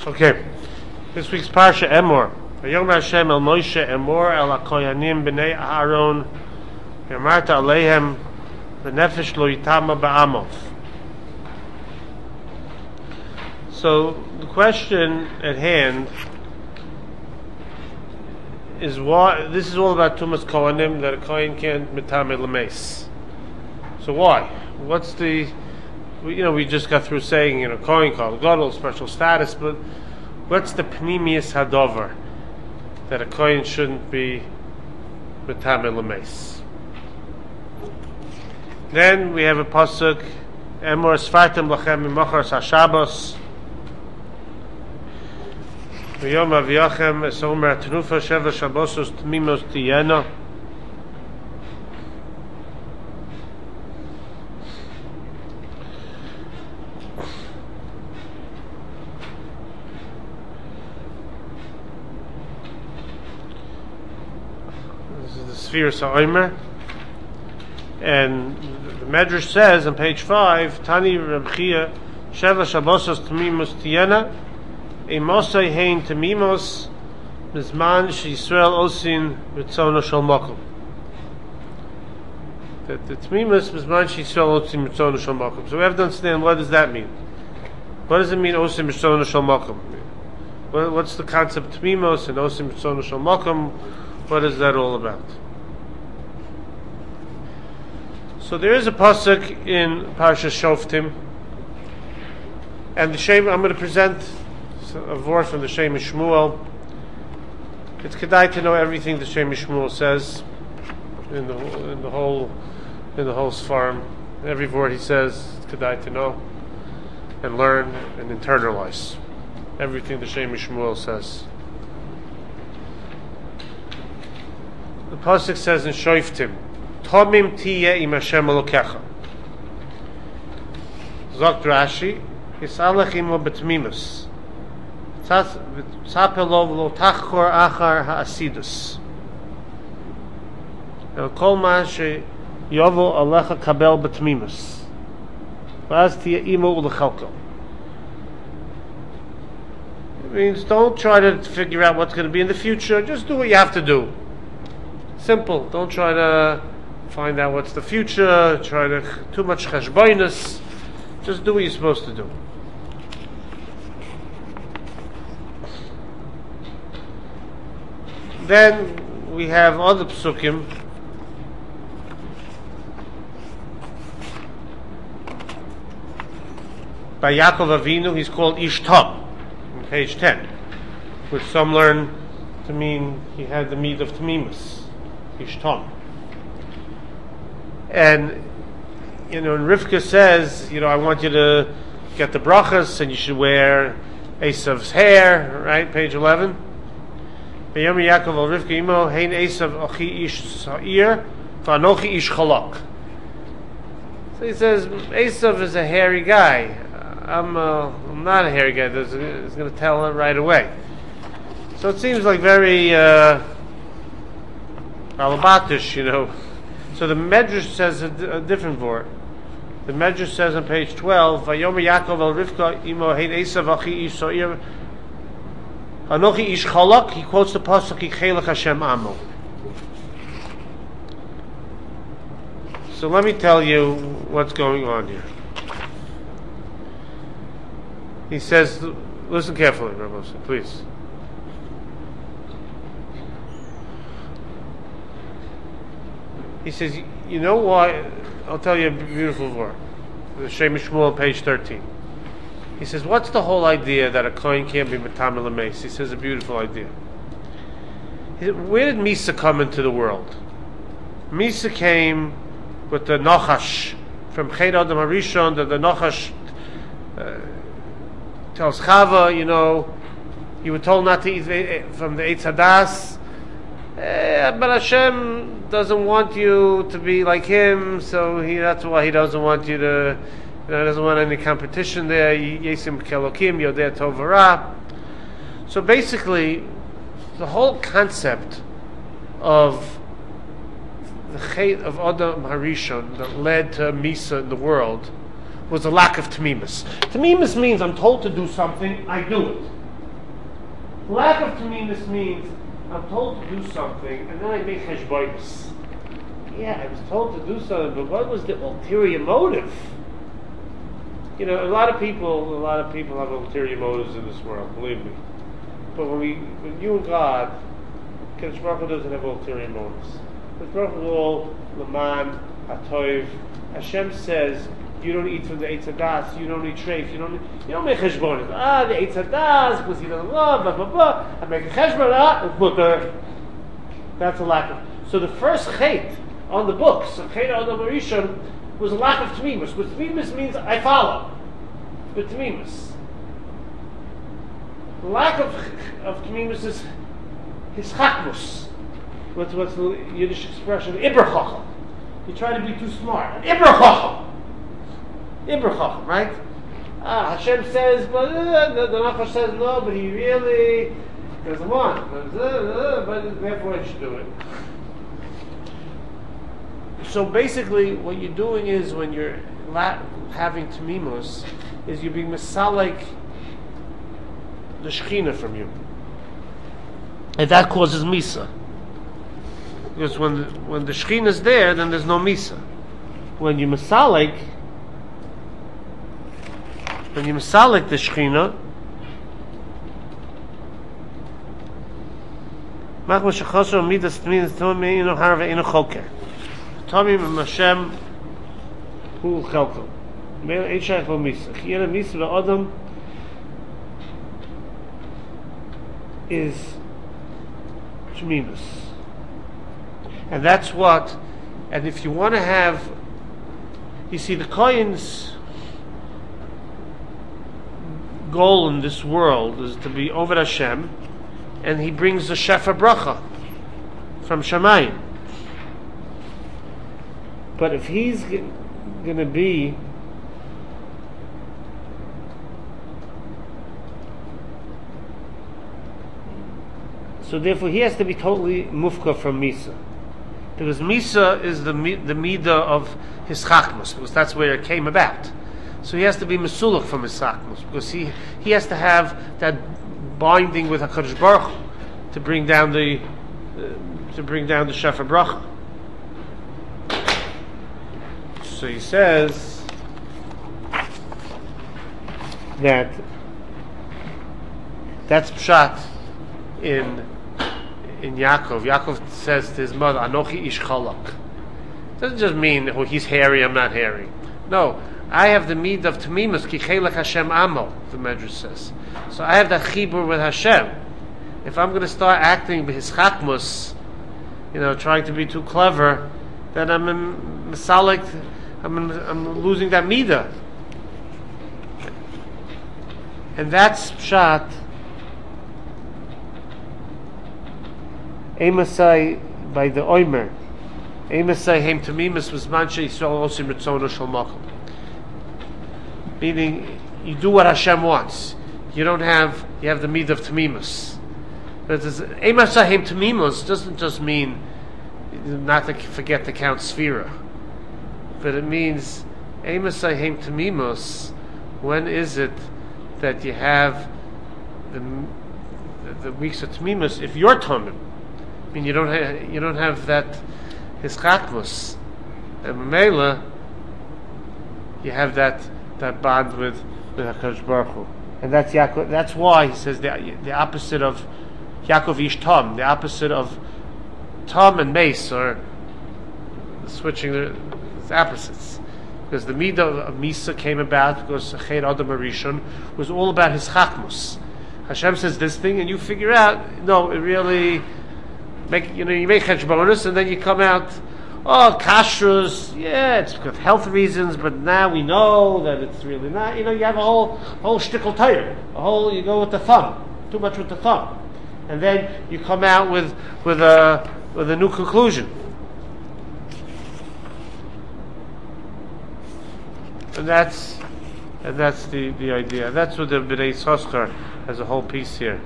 Okay, this week's Parsha Emor. Vayom Hashem el Moshe Emor el HaKoyanim b'nei Aaron v'amarta aleihem v'nefesh lo yitama ba'amov. So the question at hand is why this is all about Tumas Kohanim, that a Kohen can't mitame l'meis. So why? What's the we just got through saying, Kohen Kol Gadol, special status, but what's the Pnimius Hadover that a Kohen shouldn't be Mitame L'meis? Then we have a pasuk, Emor Sfartem Lachem Mimachar Sashabos V'yom Aviachem Es Omer Tenufa Sheva Shabosos Tmimos Tiyena. Spheres HaOmer, and the Medrash says on page 5, Tani Reb Chia Sheva Shabosos Tmimos Tiyena Emosai Hein Tmimos Mizman Sh'Yisrael Osin Ritzono Shel Mokum. That the Tmimos Mizman Sh'Yisrael Osin Ritzono Shel Mokum. So we have to understand, what does that mean? What does it mean Osin Ritzono Shel Mokum? What's the concept of Tmimos and Osin Ritzono Shel Mokum? What is that all about? So there is a pasuk in Parsha Shoftim, and the Shem, I'm going to present a verse from the Shem Shmuel. It's kedai to know everything the Shem Shmuel says in the whole Sfarim. Every word he says, it's kedai to know and learn and internalize everything the Shem Shmuel says. The pasuk says in Shoftim, Tomim tiye im Hashem Elokecha. Zokt Rashi, Yisalech imo betmimus. Tzapelov lo tachkor achar ha'asidus. El kol ma she yovo alecha kabel betmimus. Vaz tiye imo ulechalko. It means don't try to figure out what's going to be in the future. Just do what you have to do. Simple. Don't try to find out what's the future, try to too much cheshboinus. Just do what you're supposed to do. Then we have other psukim by Yaakov Avinu. He's called Ishtam on page 10, which some learn to mean he had the meat of Tmimus, Ishtam. And and Rivka says, I want you to get the brachas, and you should wear Esav's hair, right? Page 11. V'yom Yaakov al Rivka imo hein Esav achi ish sa'ir v'anochi ish chalak. So he says Esav is a hairy guy. I'm not a hairy guy. He's going to tell it right away. So it seems like very alabatish, So the Medrash says a different word. The Medrash says on page 12, Vayomer Yaakov el Rivka imo hein Esav achi ish sa'ir Anochi ish chalak. He quotes the pasuk Yichelech Hashem Amo. So let me tell you what's going on here. He says, listen carefully, Rabbi, please. He says, you know why? I'll tell you a beautiful word. The Shem Shmuel, page 13. He says, what's the whole idea that a Kohen can't be Mitame L'meis? He says a beautiful idea. He said, where did Misa come into the world? Misa came with the Nachash from Ched Adam Harishon. The Nachash tells Chava, you were told not to eat from the Eitz Hadas. But Hashem doesn't want you to be like him, so that's why he doesn't want you to, doesn't want any competition there. Yesim kelokim yodeh tov v'ra. So basically, the whole concept of the Chet of Adam Harishon that led to Misa in the world was a lack of Tmimus. Tmimus means I'm told to do something, I do it. Lack of tamimus means I'm told to do something and then I make cheshbonos. Yeah, I was told to do something, but what was the ulterior motive? You know, a lot of people have ulterior motives in this world, believe me. But when you and God, Kadosh Baruch Hu doesn't have ulterior motives. Kadosh Baruch Hu is all Laman, Atoiv. Hashem says, you don't eat from the Eitz Hadas, you don't eat treif, you don't make cheshbonos. The Eitz Hadas, because he doesn't love, blah, blah, blah. I make a cheshbon, it's mutter. That's a lack of. So the first chait on the books of Chet Adam Rishon was a lack of tamimus. But tamimus means I follow. But tamimus. The lack of tamimus is hischakmus. What's the Yiddish expression? Iberchacham. You try to be too smart. Iberchacham. Iberchacham, right? Hashem says, but the Nachash says no, but he really doesn't want. But therefore I should do it. So basically, what you're doing is when you're having tamimus, is you're being misalik the Shekhinah from you, and that causes misa. Because when the Shekhinah is there, then there's no misa. When you misalik the Shekhinah, machma shechosher midas tamimus tomei ino har ve'ino choker. Tamim Hashem Hu Chelkom. Meil Eishach Lo Misa. Chiyana Misa V'Adam is Shemimus. And that's what, and if you want to have, you see the Kohen's goal in this world is to be over Hashem, and he brings the Shefa Bracha from Shamayim. But if he's going to be so therefore he has to be totally mufka from Misa. Because Misa is the midah of his chachmas, because that's where it came about. So he has to be mesulach from his chachmas, because he has to have that binding with HaKadosh Baruch Hu to bring down the Shefa Bracha. So he says that's pshat in Yaakov. Yaakov says to his mother, "Anochi ish chalak." Doesn't just mean, oh, he's hairy, I'm not hairy. No, I have the midah of tamimus ki chelek Hashem amo. The Medrash says. So I have that chibur with Hashem. If I'm going to start acting his chakmus, trying to be too clever, then I'm misalik. I'm losing that midah, and that's pshat. Emasai by the Oimer. Emasai heim tamimus was manche Yisrael osim ritzono shel makom. Meaning, you do what Hashem wants. You have the midah of tamimus. But Emasai heim tamimus doesn't just mean not to forget to count sfira. But it means, Emasai heim tamimus, when is it that you have the weeks of tamimus? If you're tamim, I mean, you don't have that hischakmus, and Mamela, you have that bond with HaKadosh Baruch Hu, and that's Yaakov. That's why he says the opposite of Yaakov ish Tom, the opposite of Tom and Mace, or switching the opposites, because the midah of Misa came about because Chet Adam Rishon was all about his chachmus. Hashem says this thing, and you figure out, no, it really you make cheshbonos, and then you come out, kashrus, yeah, it's because of health reasons, but now we know that it's really not. You have a whole shtickle Torah, you go with the thumb, too much with the thumb, and then you come out with a new conclusion. And that's the idea. That's what the B'nai Yissaschar has a whole piece here.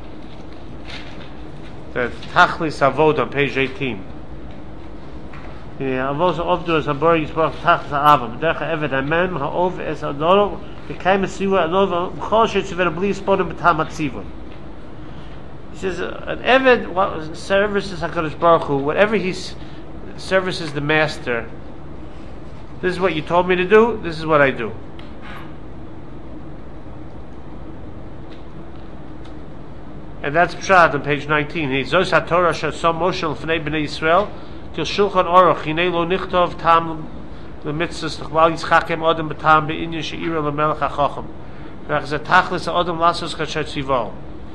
That Tachlis Avod on page 18. avos ovdu as habor yisbach tachas ha'avam derech ha'eved ha'mem ha'ov es ha'doro v'kaim esiwa ha'nova m'chol she'tziver b'li sponim b'tam ha'tzivon. He says an eved services HaKadosh Baruch Hu, whatever he services the master, this is what you told me to do, this is what I do. And that's Pshat on page 19. He Zos HaTorah Shasam Moshe L'fnei B'nai Yisrael Til Shulchan Aruch Hinei Lo Nichtov Tam L'mitzvos L'chval Yitzchakem Adam B'tam B'inyan She'ira L'melech HaChacham V'ach Zeh Tachlis Adam Lasos Kasher Tzivol.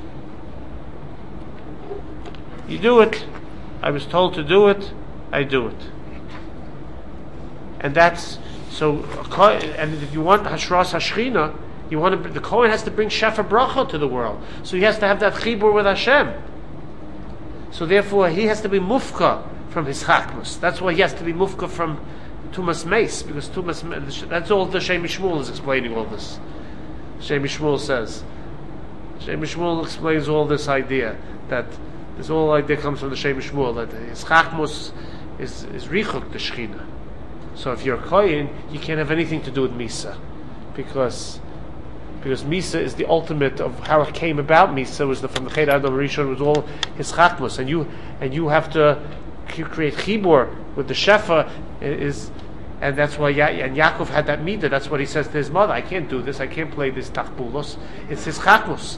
You do it. I was told to do it. I do it. And that's so. And if you want Hashras Hashchina, you want to, the Kohen has to bring Shefa Bracha to the world. So he has to have that chibur with Hashem. So therefore, he has to be mufka from his chakmus. That's why he has to be mufka from Tumas Meis, because Tumas. That's all the Shem Shmuel is explaining all this. Shem Shmuel says. Shem Shmuel explains all this idea that this whole idea comes from the Shem Shmuel that his chakmus is richuk the Shechina. So if you're a Kohen, you can't have anything to do with Misa, because Misa is the ultimate of how it came about. Misa was from the Ched Adam Rishon, was all his chakmus, and you have to create chibur with the shefa and that's why Yaakov had that midah. That's what he says to his mother: I can't do this. I can't play this tachbulos. It's his chakmus.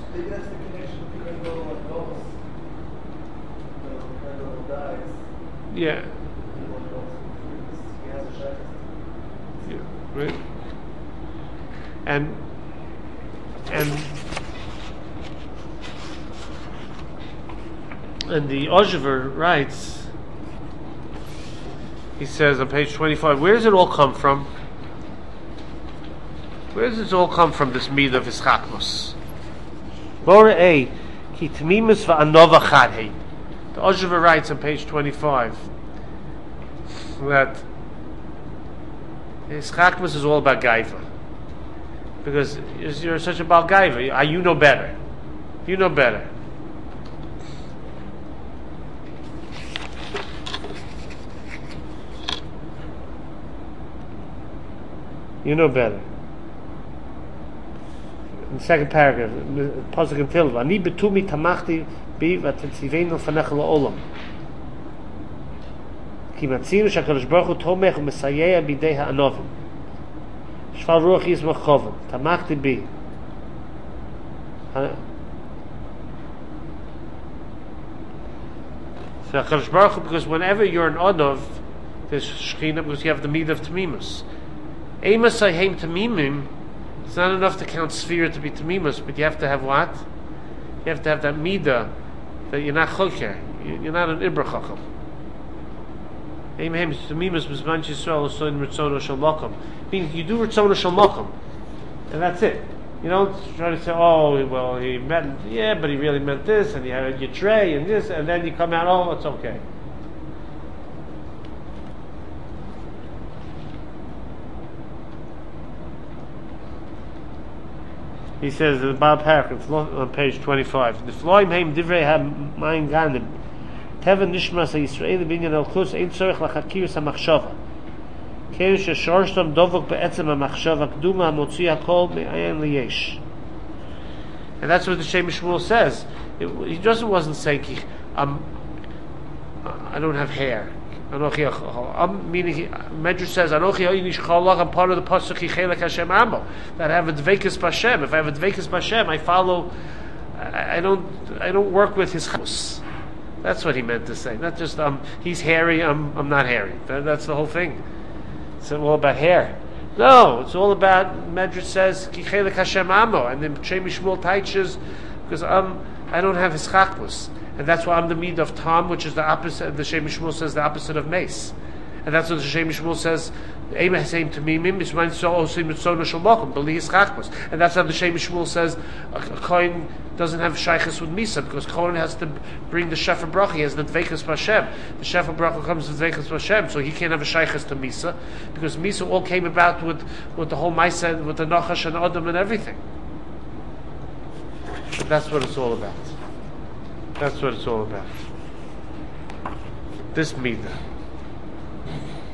Yeah. Yeah. Right. And the Ozhever writes, he says on page 25, where does it all come from? Where does it all come from, this midah of Ischakmos? Borei ki tmimus va'anova chadhei. The Ozhever writes on page 25 that Ischakmos is all about gaiva. Because you're such a Baal Gaiva, you know better. You know better. You know better. In the second paragraph, Pasuk and Tilva, Ani betumi tamachti bi v'tetzivenu fanech la'olam. Ki matzinu shakadosh baruch hu tomech u'mesayeh b'idei ha'anovim. Shval ruach yismach chovan. Tamachti bi. So HaKadosh Baruch Hu, because whenever you're an Odov, there's Shekhinah, because you have the Midah of Tamimus. Eimas Hayim Tamimim, it's not enough to count Sphira to be Tamimus, but you have to have what? You have to have that Midah, that you're not Choker, you're not an Ibra Chacham. Eim Hayim Tamimus B'zman Yisrael Osoin Ritzono Shel Mokom. Meaning you do Ritzono Shel Mokom, and that's it. You don't try to say, oh, well, he meant, yeah, but he really meant this, and he had a Yitrei, and this, and then you come out, oh, it's okay. He says in the Baal paragraph on page 25, the Floim Haim Divrei HaMayin Ganim, Teven Nishmas HaYisraeli Binyan Elkus Ein Tzorech L'Chakiris HaMachshava. And that's what the Shem Shmuel says. He just wasn't saying, I don't have hair. Meaning, Medrash says, I'm part of the Pasuk that I have a Dveikus B'Hashem. If I have a Dveikus B'Hashem, I follow. I don't work with his house. That's what he meant to say. Not just he's hairy. I'm not hairy. That's the whole thing. It's all about hair. No, it's all about, Medrash says, Ki Chelek Hashem Amo, and then Shem Shmuel teaches, because I don't have his chakmus, and that's why I'm the midah of Tom, which is the opposite. The Shem Shmuel says the opposite of Mace, and that's what the Shem Shmuel says. Ema Haseim Tamimim is mine so osim mitzvah shalmochim beli his chakmus, and that's how the Shem Shmuel says a Kohen doesn't have shaychus with Misa, because Kohen has to bring the Shefa Bracha. He has the Dveikus B'Hashem. The Shefa Bracha comes with Dveikus B'Hashem, so he can't have a shaychus to Misa, because Misa all came about with the whole Maisa, with the Nachash and Adam and everything. But that's what it's all about. That's what it's all about. This Midah.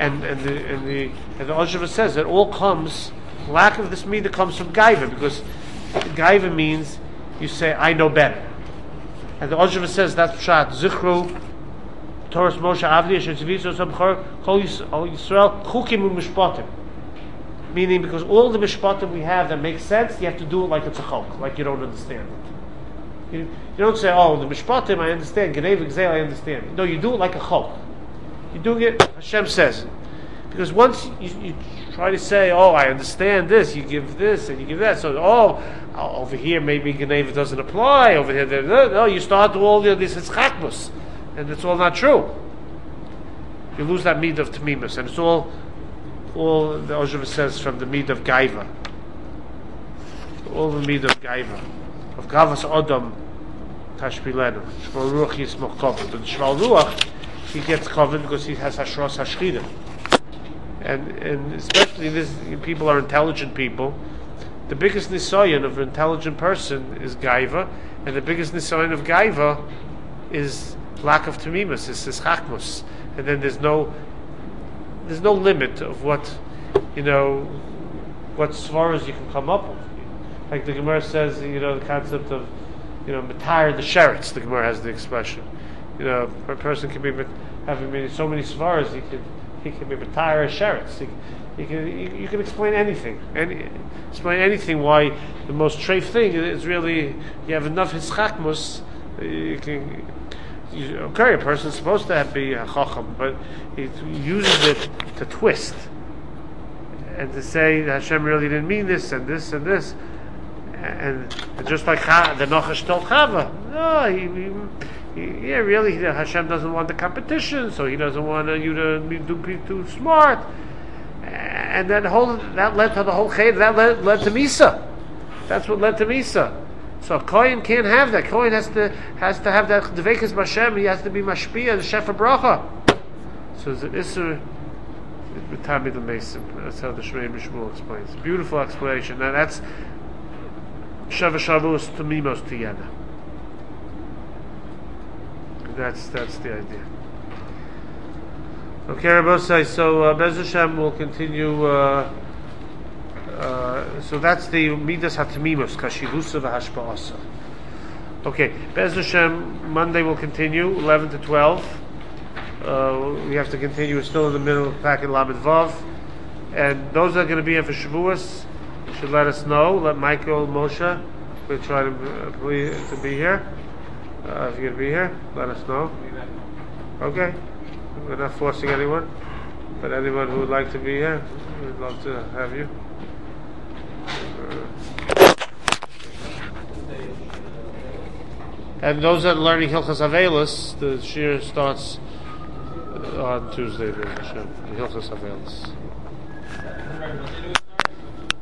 and the Oshev says it all comes, lack of this midah comes from gaiva, because gaiva means you say I know better, and the Oshev says that's pshat zichru Torah Moshe Avdi Asher Tziviso Sabchor Kol Yisrael Chukim u'Mishpatim, meaning because all the mishpatim we have that makes sense, you have to do it like it's a chok, like you don't understand it. You don't say, oh, the mishpatim I understand, Genei v'Gzeil I understand. No, you do it like a chok. You do it, Hashem says. Because once you try to say, oh, I understand this, you give this and you give that, so, over here maybe Genei doesn't apply, over here, no, you start to all this, it's chakmus, and it's all not true. You lose that midah of tamimus, and it's all the Oshev says from the midah of gaiva. All the midah of gaiva. Of gavas odom tashpilenu. Shval ruach yismoch kovod. And shval ruach, he gets kovod because he has hashros hashchida. And especially this, people are intelligent people. The biggest nisayon of an intelligent person is gaiva, and the biggest nisayon of gaiva is lack of tamimus, is chachmus. And then there's no limit of what svaras you can come up with. Like the Gemara says, the concept of, matayr the sheretz. The Gemara has the expression. A person can be having so many svaras, he can be matayr a sheretz. You can explain anything. Explain anything why the most treif thing is really you have enough hischakmus. A person's supposed to be a chacham, but he uses it to twist and to say that Hashem really didn't mean this and this and this, and just like the Nachash told Chava, really Hashem doesn't want the competition, so He doesn't want you to be too smart, and that led to the whole chay. That led to Misa. That's what led to Misa. So a Kohen can't have that. Kohen has to have that Dveikus B'Hashem. He has to be Mashpia, the Shefa Bracha. So the Isser B'Tamid L'Meisim. That's how the Shmei Mishmul explains. Beautiful explanation. Now that's Sheva Shavuos Tamimos together. That's the idea. Okay, Rabbosai. So Bez Hashem will continue. So that's the Midas HaTamimos, Kashivusa v'Hashpa'asa. Okay, Be'ez Hashem, Monday will continue, 11 to 12. We have to continue, we're still in the middle of Packet Lamed Vav. And those that are going to be here for Shavuos should let us know. Let Michael, Moshe, we'll try to be here. If you're going to be here, let us know. Okay, we're not forcing anyone, but anyone who would like to be here, we'd love to have you. And those that are learning Hilchas Avelis, the shir starts on Tuesday. The Hilchas Avelis.